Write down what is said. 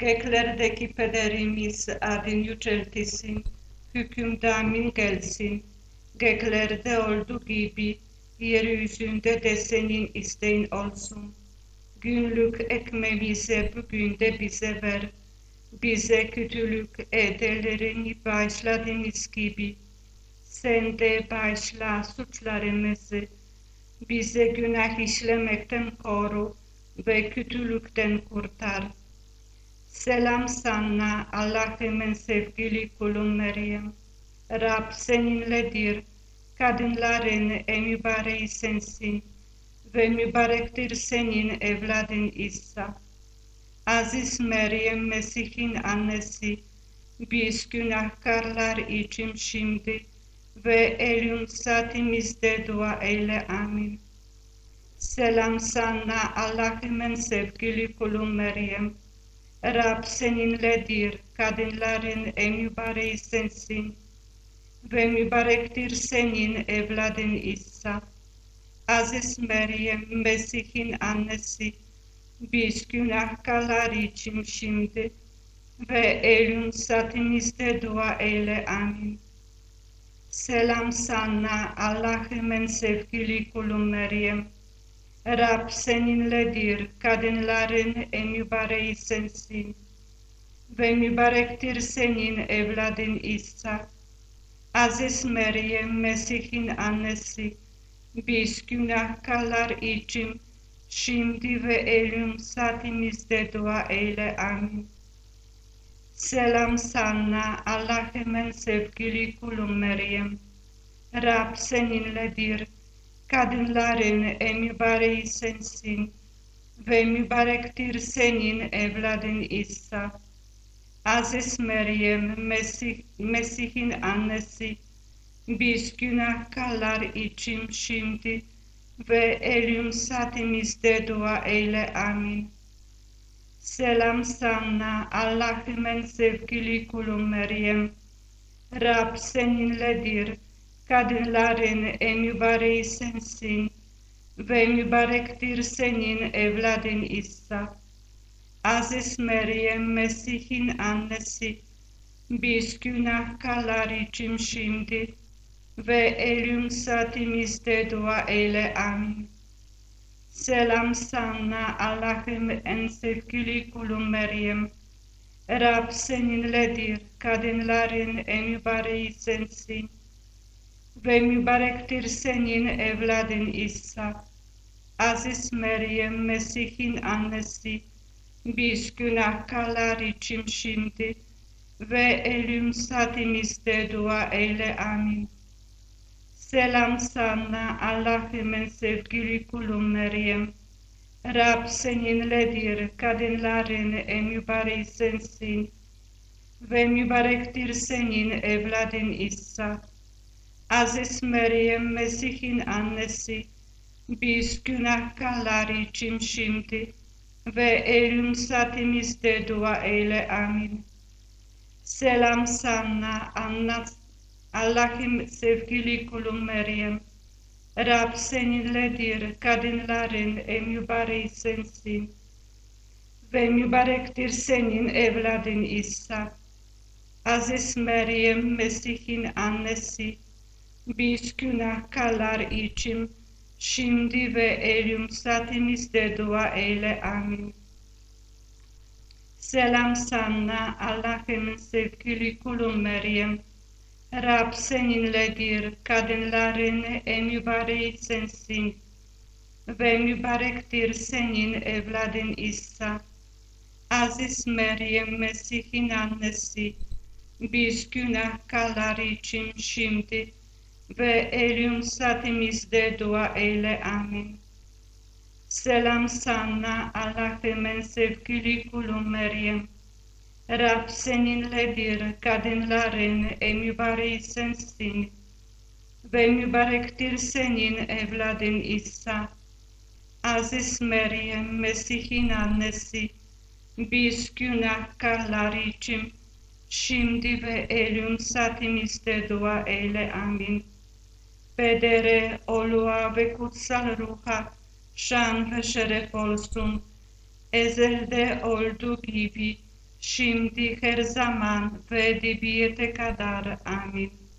Göklerdeki pederimiz adın yüceltilsin, hükümdarın gelsin. Göklerde olduğu gibi yeryüzünde de senin isteğin olsun. Günlük ekmeğimizi bugün de bize ver. Bize kötülük edenlerini bağışladığımız gibi sen de bağışla suçlarımızı. Bize günah işlemekten koru ve kötülükten kurtar. Selam sana Allah'ımın sevgili kulu Meryem. Rab seninledir. Kadınların en mübareği sensin ve mübarektir senin evladın İsa. Aziz Meryem Mesih'in annesi, biz günahkarlar için şimdi ve ölüm saatimizde dua eyle. Amin. Selam sana Allah'ımın sevgili kulu Meryem. Rab seninledir, kadınların en mübareği sensin ve mübarektir senin evladın İsa. Aziz Meryem Mesih'in annesi, biz günahkarlar için şimdi ve ölüm saatimizde dua eyle. Amin. Selam sana Allah'ımın sevgili kulu Meryem. Rab seninledir, kadınların en mübareği sensin ve mübarektir senin evladın İsa. Aziz Meryem Mesih'in annesi, biz günahkarlar için şimdi ve ölüm saatimizde dua eyle. Amin. Selam sana Allah'ımın sevgili kulu Meryem. Rab seninledir, kadınların en mübareği sensin ve mübarektir senin evladın İsa. Aziz Meryem Mesih'in annesi, biz günahkarlar için şimdi ve ölüm saatimizde dua eyle. Amin. Selam sana Allah'ımın sevgili kulu Meryem. Rab seninledir, kadınların en mübareği sensin ve mübarektir senin evladın İsa. Aziz Meryem Mesih'in annesi, biz günahkarlar için şimdi ve ölüm saatimizde dua eyle. Amin. Selam sana Allah'ımın sevgili kulu Meryem. Rab seninledir, kadınların en mübareği sensin ve mübarektir senin evladın İsa. Aziz Meryem Mesih'in annesi, biz günahkarlar için şimdi ve ölüm saatimizde dua eyle. Amin. Selam sana Allah'ımın sevgili kulu Meryem. Rab seninledir, kadınların en mübareği sensin ve mübarektir senin evladın İsa. Aziz Meryem Mesih'in annesi, biz günahkarlar için şimdi ve ölüm saatimizde dua eyle. Amin. Selam sana Allah'ım sevgili kulu Meryem. Rab seninledir, kadınların en mübareği sensin ve mübarektir senin evladın İsa. Aziz Meryem Mesih'in annesi, biz günahkarlar için şimdi ve ölüm saatimizde dua eyle. Amin. Selam sana Allah'ımın sevgili kulu Meryem. Rab seninledir, kadınların en mübareği sensin ve mübarektir senin evladın İsa. Aziz Meryem Mesih'in annesi, biz günahkarlar için şimdi ve ölüm saatimizde dua eyle. Amin. Selam sana Allah'ımın sevgili kulu Meryem. Rab seninledir, kadınların en mübareği sensin ve mübarektir senin evladın İsa. Aziz Meryem Mesih'in annesi, biz günahkarlar için şimdi ve ölüm saatimizde dua eyle. Amin. Pedere, Oğlu'a ve kutsal ruha şan ve şeref olsun. Ezelde olduğu gibi şimdi her zaman ve de vietecadar. Amin.